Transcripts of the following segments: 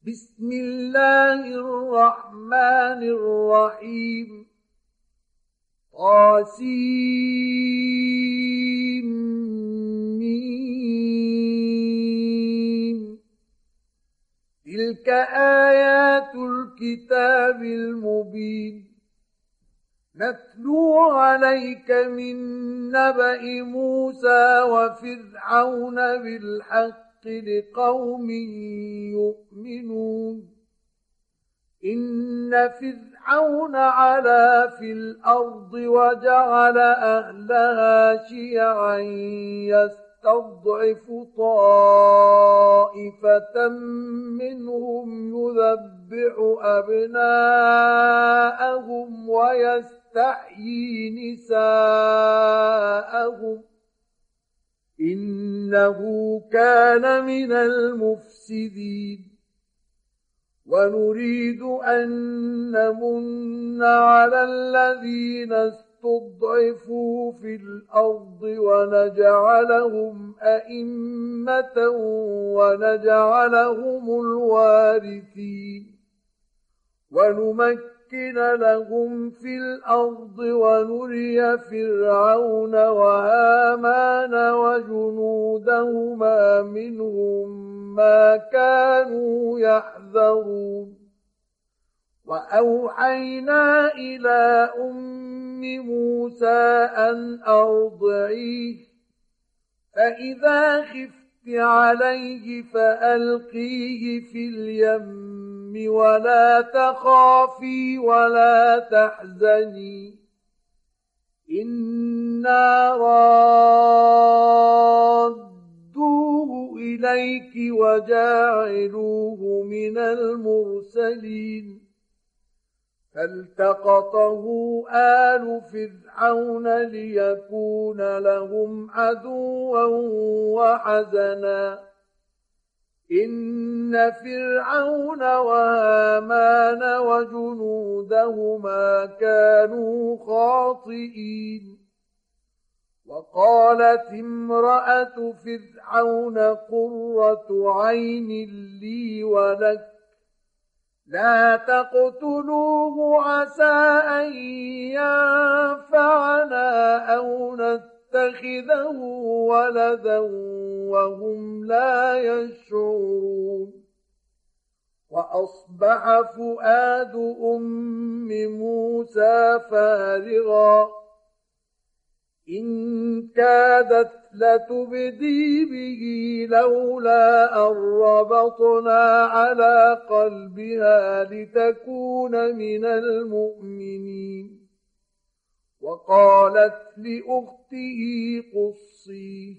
بسم الله الرحمن الرحيم. طاسيم. تلك آيات الكتاب المبين. نتلو عليك من نبأ موسى وفرعون بالحق لقوم يؤمنون. إن فرعون علا في الأرض وجعل أهلها شيعا يستضعف طائفة منهم يذبح أبناءهم ويستحيي نساءهم إنه كان من المفسدين. ونريد أن نمن على الذين استضعفوا في الأرض ونجعلهم أئمة ونجعلهم الوارثين. ونمكن لهم في الأرض ونري فرعون وهامان وجنودهما منهم ما كانوا يحذرون. وأوحينا إلى أم موسى أن أرضعيه فإذا خفت عليه فألقيه في اليم ولا تخافي ولا تحزني إنا رادوه إليك وجاعلوه من المرسلين. فالتقطه آل فرعون ليكون لهم عدوا وحزنا إن فرعون وهامان وجنودهما كانوا خاطئين. وقالت امرأة فرعون قرة عين لي ولك لا تقتلوه عسى أن ينفعنا أو نتخذه ولدا وهم لا يشعرون. وأصبح فؤاد أم موسى فارغا إن كادت لتبدي به لولا أن ربطنا على قلبها لتكون من المؤمنين. وقالت لأخته قصيه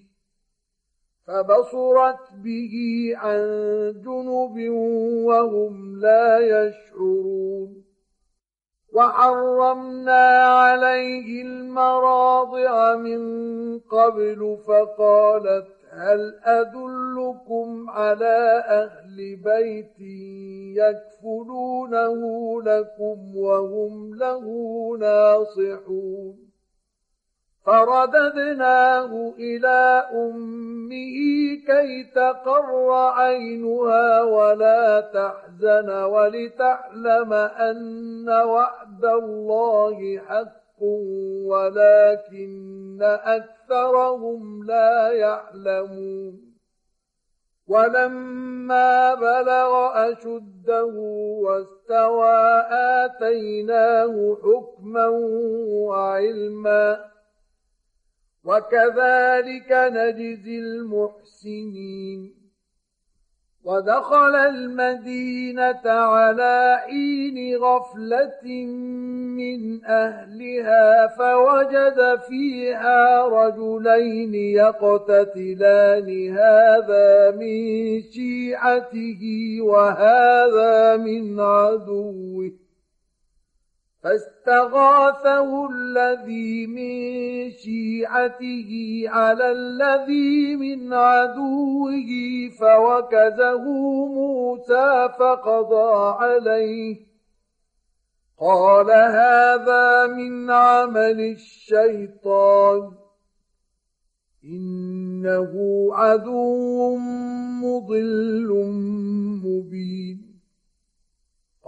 فبصرت به عن جنب وهم لا يشعرون. وحرمنا عليه المراضع من قبل فقالت هل أدلكم على أهل بيت يكفلونه لكم وهم له ناصحون. فرددناه إلى أمه كي تقر عينها ولا تحزن ولتعلم أن وعد الله حق ولكن أكثرهم لا يعلمون. ولما بلغ أشده واستوى آتيناه حكما وعلما وكذلك نجزي المحسنين. ودخل المدينة على حين غفلة من أهلها فوجد فيها رجلين يقتتلان هذا من شيعته وهذا من عدوه فاستغاثه الذي من شيعته على الذي من عدوه فوكزه موسى فقضى عليه قال هذا من عمل الشيطان إنه عدو مضل مبين.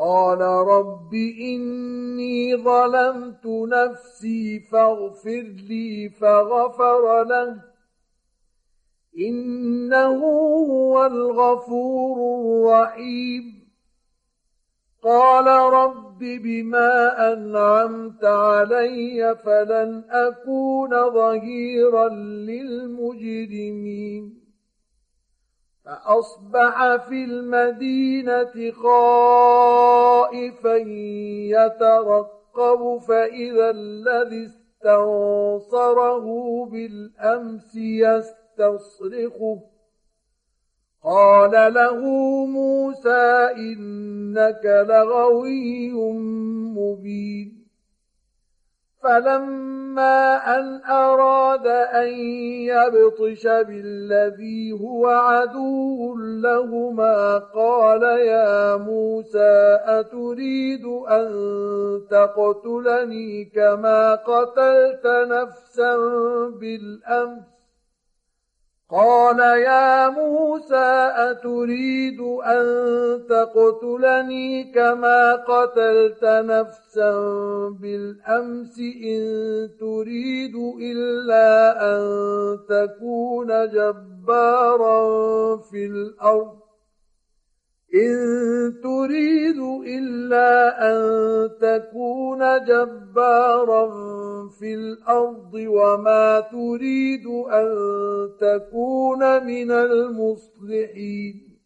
قال رب إني ظلمت نفسي فاغفر لي فغفر له إنه هو الغفور الرحيم قال رب بما أنعمت علي فلن أكون ظهيرا للمجرمين فأصبح في المدينة خائفا يترقب فإذا الذي استنصره بالأمس يستصرخه قال له موسى إنك لغوي مبين فلما أن أراد أن يبطش بالذي هو عدو لهما قال يا موسى أتريد أن تقتلني كما قتلت نفسا بالأمس قال يا موسى أتريد أن تقتلني كما قتلت نفسا بالأمس إن تريد إلا أن تكون جبارا في الأرض إن تريد إلا أن تكون جبارا في الأرض وما تريد أن تكون من المصلحين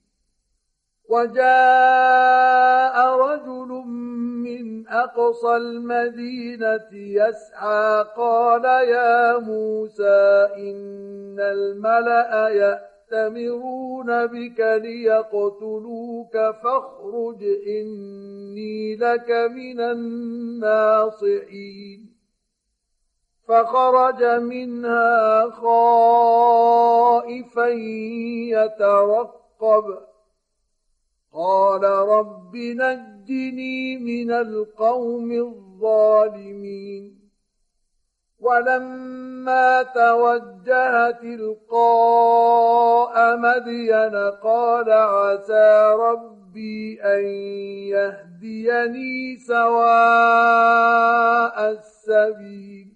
وجاء رجل من أقصى المدينة يسعى قال يا موسى إن الملأ يأتمرون بك ليقتلوك فاخرج إني لك من الناصحين فخرج منها خائفا يترقب قال رب نجني من القوم الظالمين ولما توجه تلقاء مدين قال عسى ربي أن يهديني سواء السبيل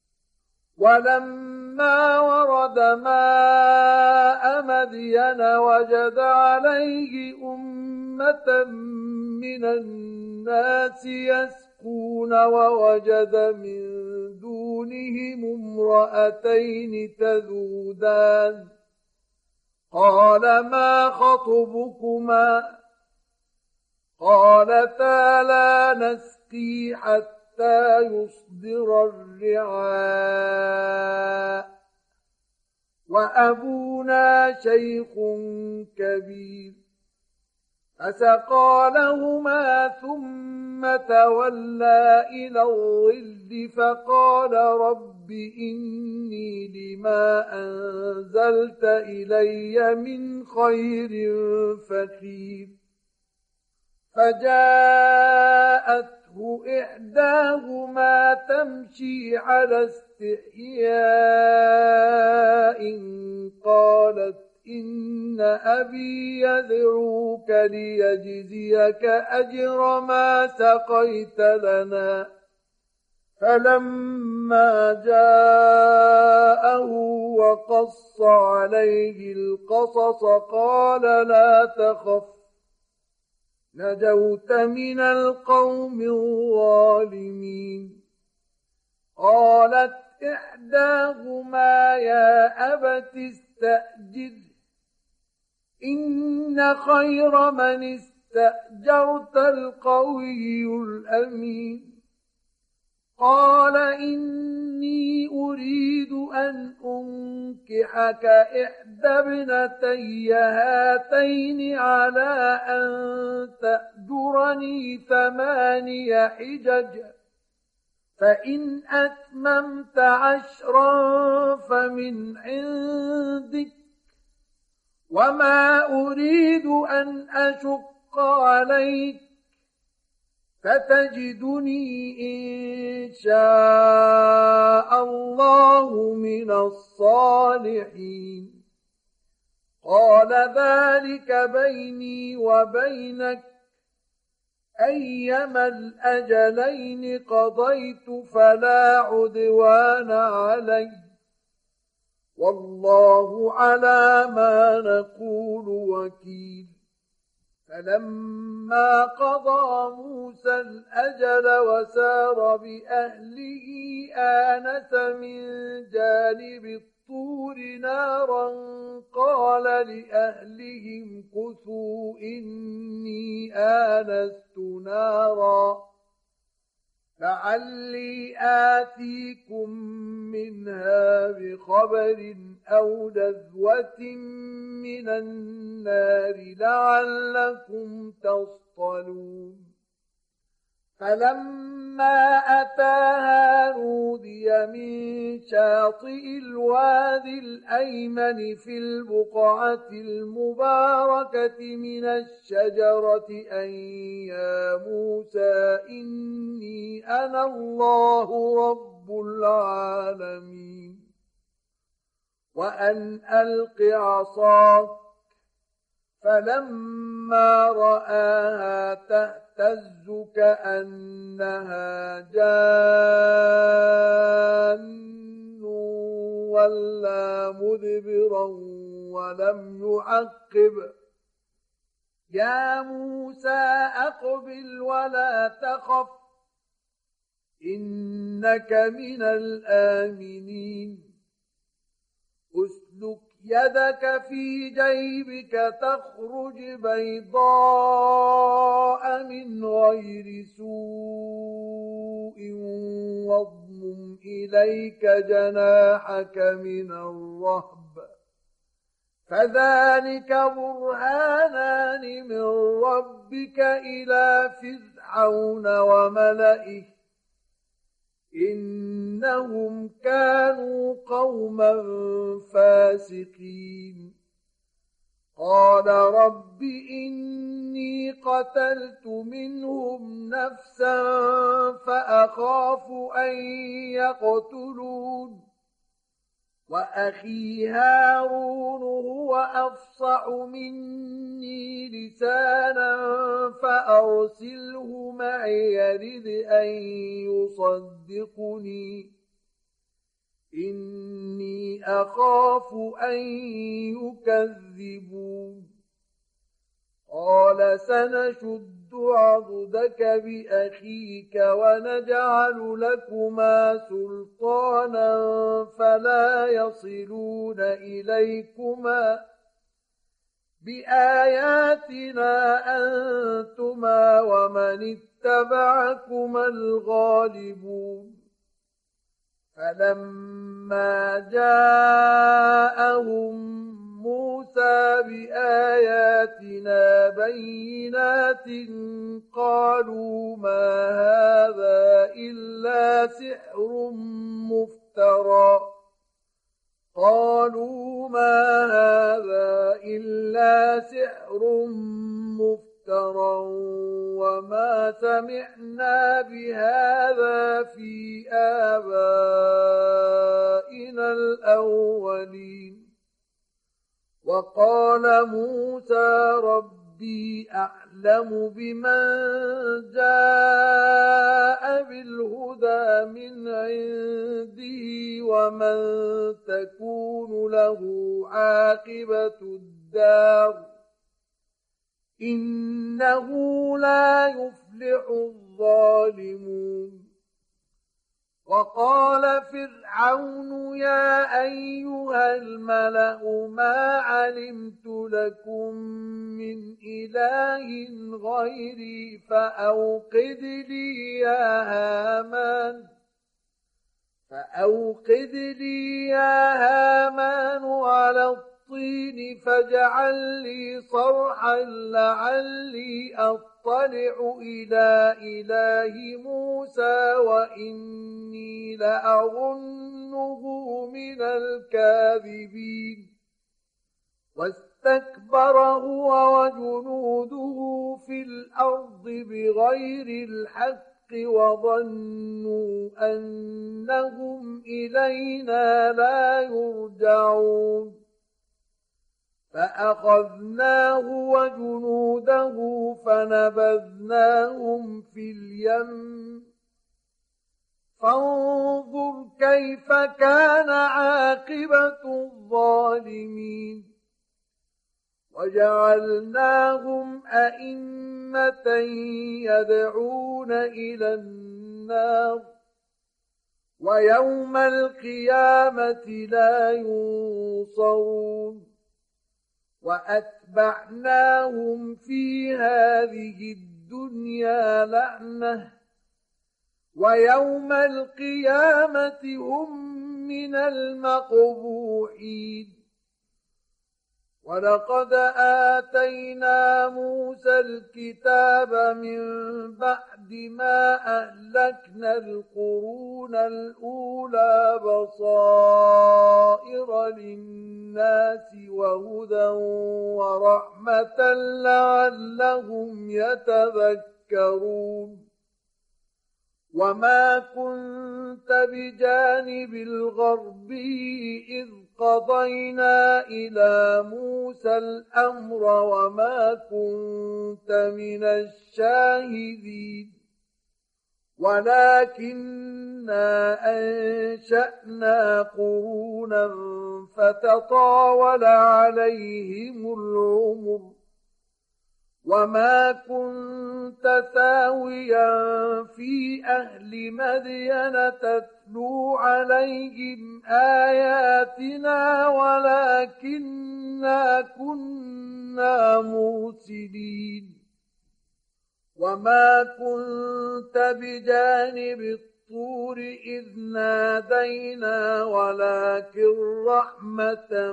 ولما ورد ماء مدين وجد عليه أمة من الناس يسقون ووجد من دونهم امرأتين تذودان قال ما خطبكما قالتا لا نسقي حتى يصدر الرعاء وأبونا شيخ كبير فسقى لهما ثم تولى إلى الظل فقال رب إني لما أنزلت إلي من خير فقير فجاءته إحداهما تمشي على استحياء قالت إن أبي يدعوك ليجزيك أجر ما سقيت لنا فلما جاءه وقص عليه القصص قال لا تخف نجوت من القوم الظالمين قالت إحداهما يا أبت استأجره إن خير من استأجرت القوي الأمين قال إني أريد أن أنكحك إحدى ابنتي هاتين على أن تأجرني 8 حجج فإن أتممت 10 فمن عندك وما أريد أن أشق عليك فتجدني إن شاء الله من الصالحين قال ذلك بيني وبينك أيما الأجلين قضيت فلا عدوان علي والله على ما نقول وكيل. فلما قضى موسى الأجل وسار بأهله آنس من جانب الطور نارا قال لأهلهم كثوا إني آنست نارا لعلي آتيكم منها بخبر أو جذوة من النار لعلكم تصطلون. فلما أتاها نودي من شاطئ الوادي الأيمن في البقعة المباركة من الشجرة أن يا موسى إني أنا الله رب العالمين وأن ألق عصاك. فلما رآها تهتز كأنها جان ولا مدبرا ولم يعقب يا موسى أقبل ولا تخف إنك من الآمنين. أسلك يدك في جيبك تخرج بيضاء من غير سوء واضمم إليك جناحك من الرهب فذلك برهانان من ربك إلى فرعون وملئه إنهم كانوا قوما فاسقين. قال رب إني قتلت منهم نفسا فأخاف أن يقتلون وأخي هارون هو أفصح مني لسانا فأرسله معي يرد أن يصدقني إني أخاف أن يكذبون. قال سنشد عضدك بأخيك ونجعل لكما سلطانا فلا يصلون إليكما بآياتنا أنتما ومن اتبعكما الغالبون. فلما جاءهم موسى بآياتنا بينات قالوا ما هذا إلا سحر مفترى وما سمعنا بهذا في آبائنا الأولين. وقال موسى ربي أعلم بمن جاء بالهدى من عنده ومن تكون له عاقبة الدار إنه لا يفلح الظالمون. وقال فرعون يا أيها الملأ ما علمت لكم من إله غيري فأوقد لي يا هامان على الطين فاجعل لي صرحا لعلي أطلع إلى إله موسى وإني لأظنه من الكاذبين. واستكبر هو وجنوده في الأرض بغير الحق وظنوا أنهم إلينا لا يرجعون. فأخذناه وجنوده فنبذناهم في اليم فانظر كيف كان عاقبة الظالمين وجعلناهم أئمة يدعون إلى النار ويوم القيامة لا ينصرون وأتبعناهم في هذه الدنيا لعنة ويوم القيامة هم من المقبوحين ولقد آتينا موسى الكتاب من بعد ما أهلكنا القرون الأولى بصائر للناس وهدى ورحمة لعلهم يتذكرون وما كنت بجانب الغربي إذ قضينا إلى موسى الأمر وما كنت من الشاهدين ولكننا أنشأنا قرونا فتطاول عليهم العمر وما كنت ثاويا في أهل مدين تتلو عليهم آياتنا ولكننا كنا مرسلين وما كنت بجانب الطور إذ نادينا ولكن رحمة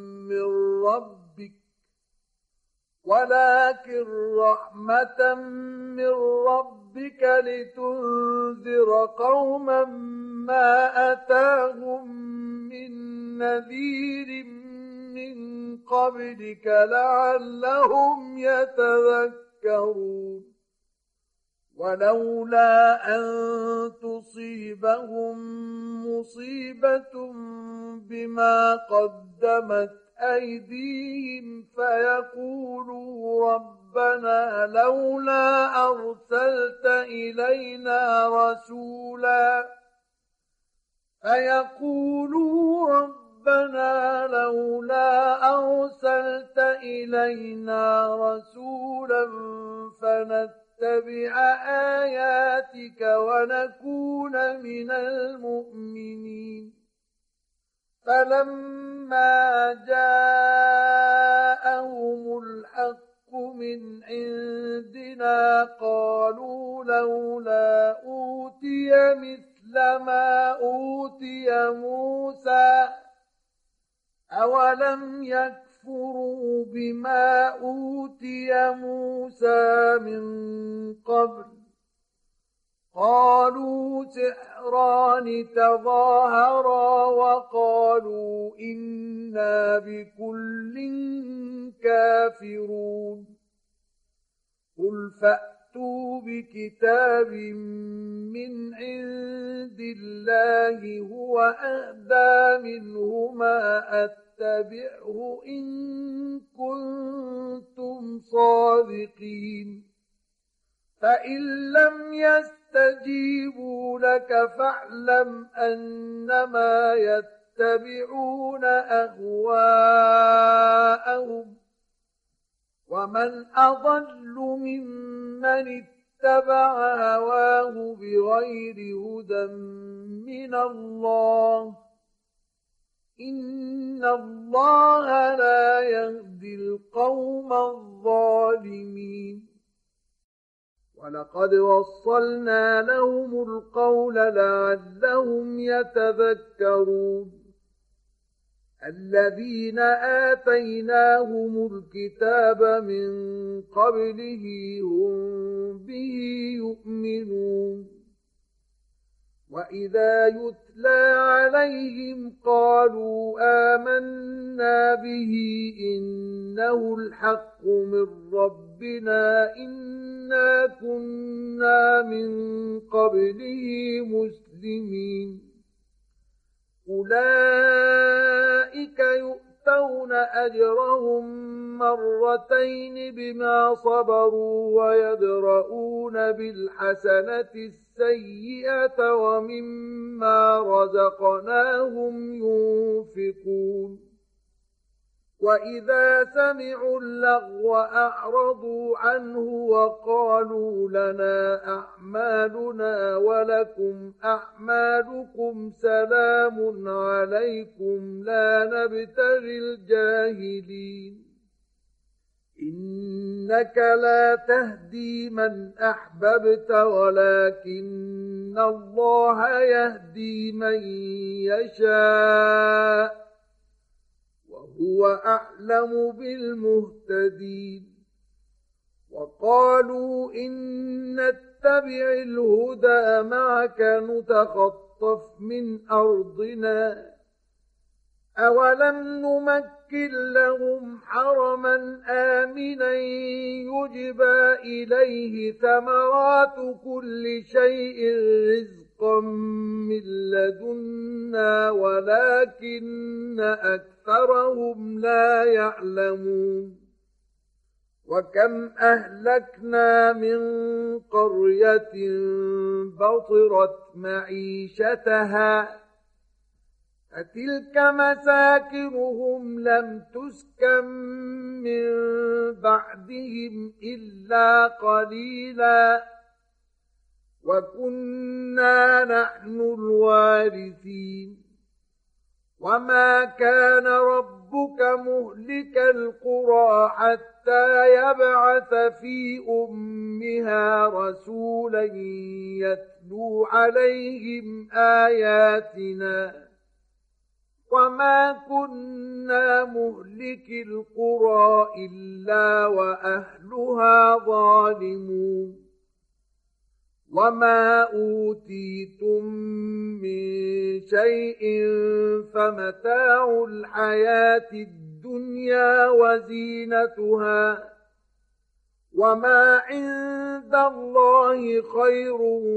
من ربك لتنذر قوما ما أتاهم من نذير من قبلك لعلهم يتذكرون ولولا أن تصيبهم مصيبة بما قدمت أيديهم فيقولوا ربنا لولا أرسلت إلينا رسولا فنتبع آياتك ونكون من المؤمنين فلما جاءهم الحق من عندنا قالوا لولا أوتي مثل ما أوتي موسى أولم يكفروا بما أوتي موسى من قبل قالوا سحران تظاهرا وقالوا إنا بكل كافرون قل فأتوا بكتاب من عند الله هو أهدى منهما أتبعه إن كنتم صادقين فإن لم يستجيبوا لك فاعلم أنما يتبعون أهواءهم ومن أضل ممن اتبع هواه بغير هدى من الله إن الله لا يهدي القوم الظالمين ولقد وصلنا لهم القول لعلهم يتذكرون الذين آتيناهم الكتاب من قبله هم به يؤمنون وإذا يتلى عليهم قالوا آمنا به إنه الحق من ربنا إنا كنا من قبله مسلمين أولئك يؤمنون يؤتون أجرهم مرتين بما صبروا ويدرؤون بالحسنة السيئة ومما رزقناهم ينفقون وإذا سمعوا اللغو أعرضوا عنه وقالوا لنا أعمالنا ولكم أعمالكم سلام عليكم لا نبتغي الجاهلين إنك لا تهدي من أحببت ولكن الله يهدي من يشاء وهو أعلم بالمهتدين وقالوا إن نتبع الهدى معك نتخطف من أرضنا أولم نمكن لهم حرما آمنا يجبى إليه ثمرات كل شيء رزقا من لدنا ولكن أكثرهم لا يعلمون وكم أهلكنا من قرية بطرت معيشتها فتلك مساكنهم لم تسكن من بعدهم إلا قليلا وكنا نحن الوارثين وما كان ربك مهلك القرى حتى يبعث في أمها رسولا يتلو عليهم آياتنا وما كنا مهلك القرى إلا وأهلها ظالمون وما أوتيتم من شيء فمتاع الحياة الدنيا وزينتها وما عند الله خير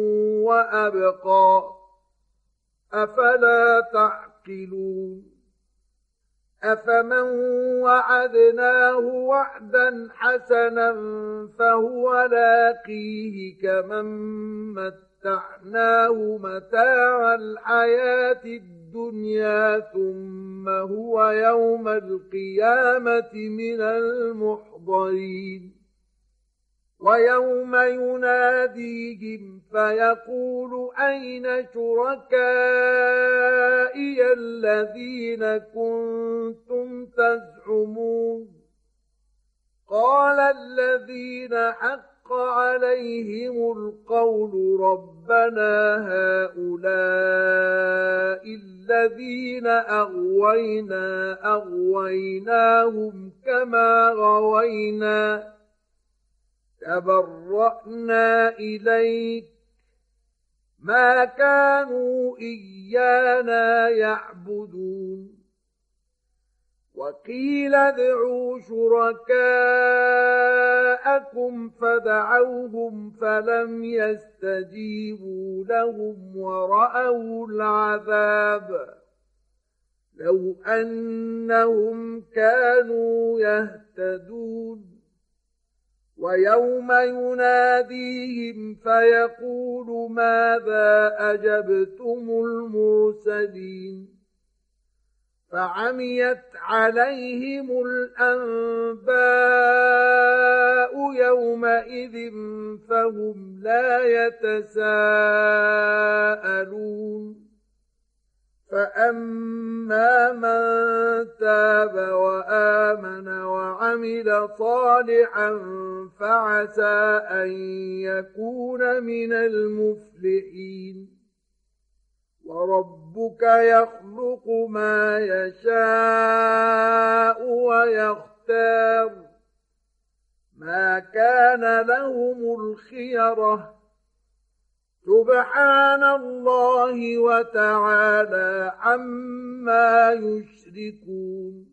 وأبقى أفلا تعقلون أفمن وعدناه وعدا حسنا فهو لاقيه كمن متعناه متاع الحياة الدنيا ثم هو يوم القيامة من المحضرين ويوم يناديهم فيقول أين شركائي الذين كنتم تزعمون قال الذين حق عليهم القول ربنا هؤلاء الذين أغويناهم كما غوينا تبرأنا إليك ما كانوا إيانا يعبدون وقيل ادعوا شركاءكم فدعوهم فلم يستجيبوا لهم ورأوا العذاب لو أنهم كانوا يهتدون ويوم يناديهم فيقول ماذا أجبتم المرسلين فعميت عليهم الأنباء يومئذ فهم لا يتساءلون فأما من تاب وآمن وعمل صالحا فعسى أن يكون من المفلحين وربك يخلق ما يشاء ويختار ما كان لهم الخيرة سبحان الله وتعالى عما يشركون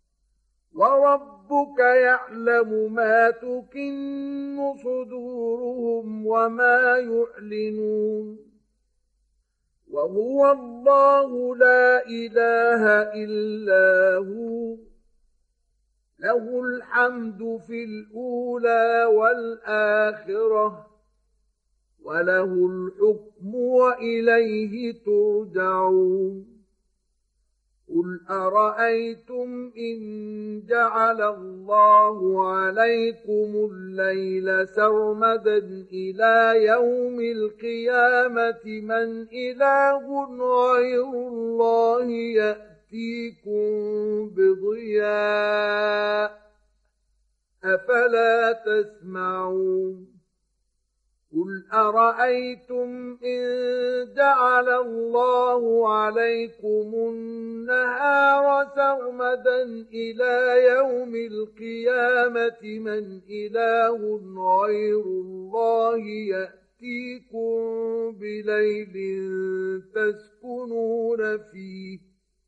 وربك يعلم ما تكن صدورهم وما يعلنون وهو الله لا إله إلا هو له الحمد في الأولى والآخرة وله الحكم وإليه ترجعون قل أرأيتم إن جعل الله عليكم الليل سرمدا إلى يوم القيامة من إله غير الله يأتيكم بضياء أفلا تسمعون قل أرأيتم إن جعل الله عليكم النهار سرمدا إلى يوم القيامة من إله غير الله يأتيكم بليل تسكنون فيه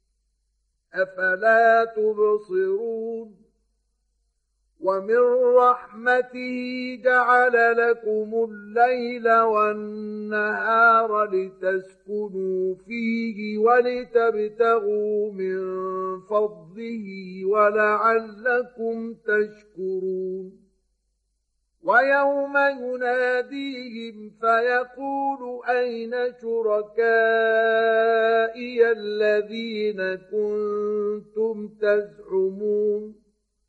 أفلا تبصرون ومن رحمته جعل لكم الليل والنهار لتسكنوا فيه ولتبتغوا من فضله ولعلكم تشكرون ويوم يناديهم فيقول أين شركائي الذين كنتم تزعمون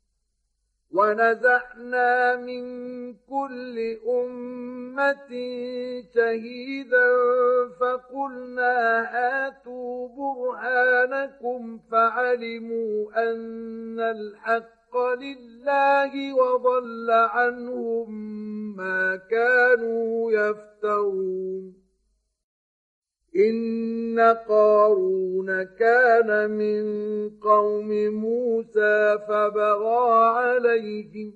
ونزعنا من كل أمة شهيدا فقلنا هاتوا برهانكم فعلموا أن الحق لله وضل عنهم ما كانوا يفترون إن قارون كان من قوم موسى فبغى عليهم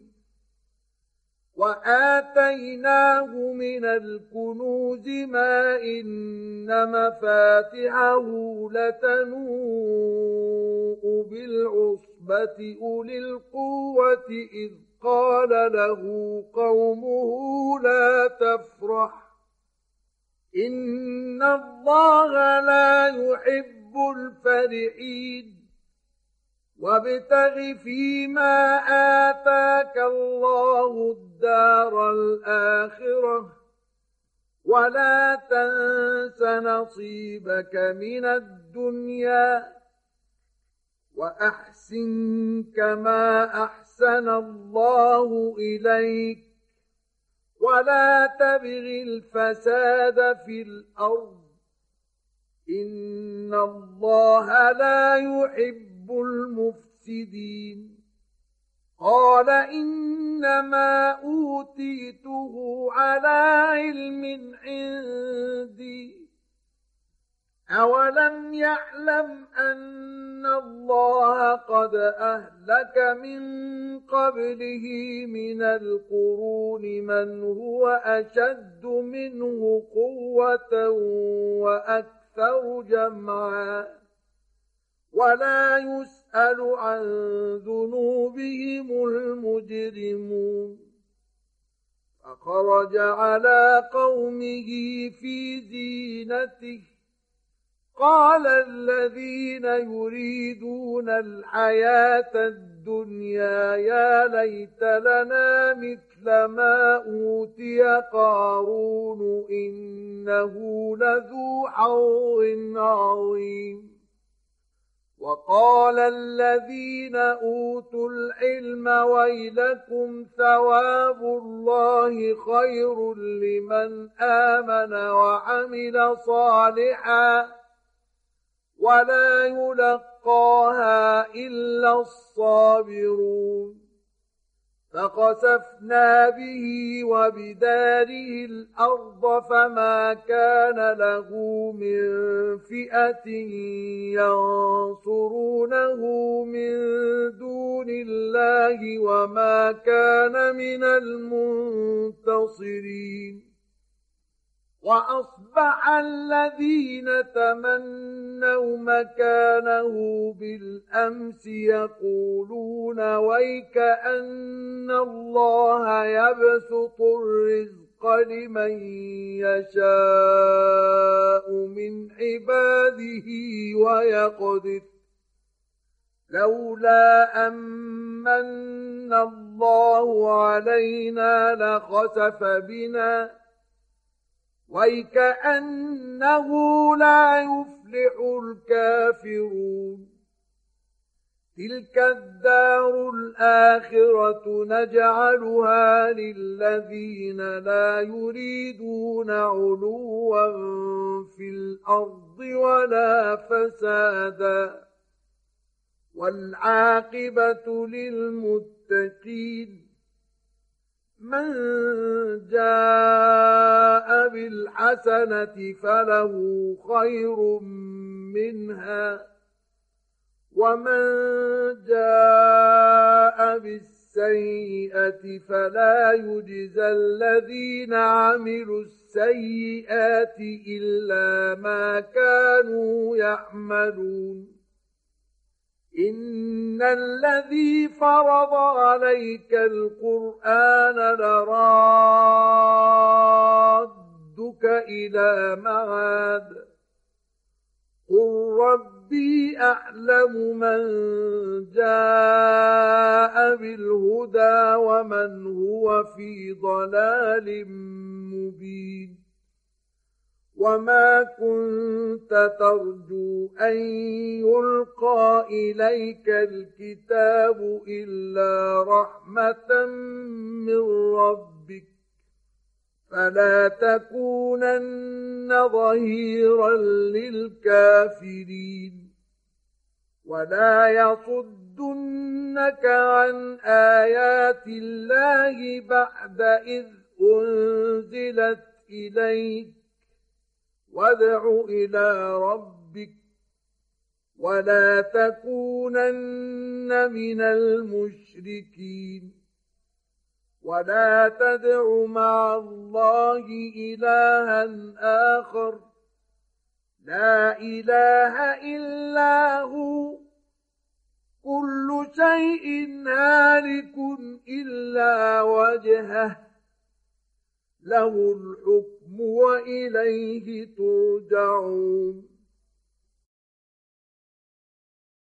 وآتيناه من الكنوز ما إن مفاتحه لتنوء بالعصبة أولي القوة إذ قال له قومه لا تفرح إن الله لا يحب الفرحين وابتغ فيما آتاك الله الدار الآخرة ولا تنس نصيبك من الدنيا وأحسن كما أحسن الله إليك ولا تبغ الفساد في الأرض إن الله لا يحب المفسدين قال إنما أوتيته على علم عندي أولم يعلم أن الله قد أهلك من قبله من القرون من هو أشد منه قوة وأكثر جمعا ولا يسأل عن ذنوبهم المجرمون فخرج على قومه في زينته قال الذين يريدون الحياة الدنيا يا ليت لنا مثل ما أوتي قارون إنه لذو حظ عظيم وقال الذين أوتوا العلم ويلكم ثواب الله خير لمن آمن وعمل صالحا ولا يلقاها إلا الصابرون فخسفنا به وبداره الأرض فما كان له من فئة ينصرونه من دون الله وما كان من المنتصرين وأصبح الذين تمنوا مكانه بالأمس يقولون ويكأن الله يبسط الرزق لمن يشاء من عباده ويقدر لولا أمن الله علينا لخسف بنا ويكأنه لا يفلح الكافرون تلك الدار الآخرة نجعلها للذين لا يريدون علوا في الأرض ولا فسادا والعاقبة للمتقين من جاء بالحسنة فله خير منها ومن جاء بالسيئة فلا يجزى الذين عملوا السيئات إلا ما كانوا يعملون إن الذي فرض عليك القرآن لرادك إلى معاد قل ربي أعلم من جاء بالهدى ومن هو في ضلال مبين وما كنت ترجو أن يلقى إليك الكتاب إلا رحمة من ربك فلا تكونن ظهيرا للكافرين ولا يصدنك عن آيات الله بعد إذ أنزلت إليك وادع إلى ربك ولا تكونن من المشركين ولا تدع مع الله إلها آخر لا إله إلا هو كل شيء هالك إلا وجهه له الحكم وإليه ترجعون